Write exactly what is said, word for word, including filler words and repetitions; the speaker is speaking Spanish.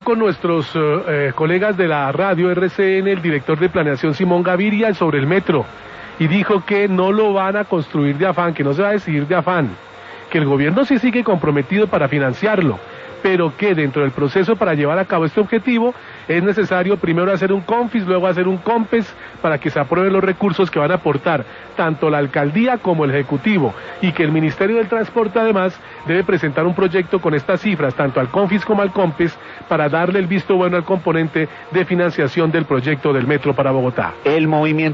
con nuestros eh, colegas de la radio R C N, el director de planeación Simón Gaviria, sobre el metro, y dijo que no lo van a construir de afán, que no se va a decidir de afán, que el gobierno sí sigue comprometido para financiarlo, pero que dentro del proceso para llevar a cabo este objetivo es necesario primero hacer un CONFIS, luego hacer un COMPES para que se aprueben los recursos que van a aportar tanto la alcaldía como el ejecutivo, y que el Ministerio del Transporte además debe presentar un proyecto con estas cifras tanto al CONFIS como al COMPES para darle el visto bueno al componente de financiación del proyecto del metro para Bogotá. El movimiento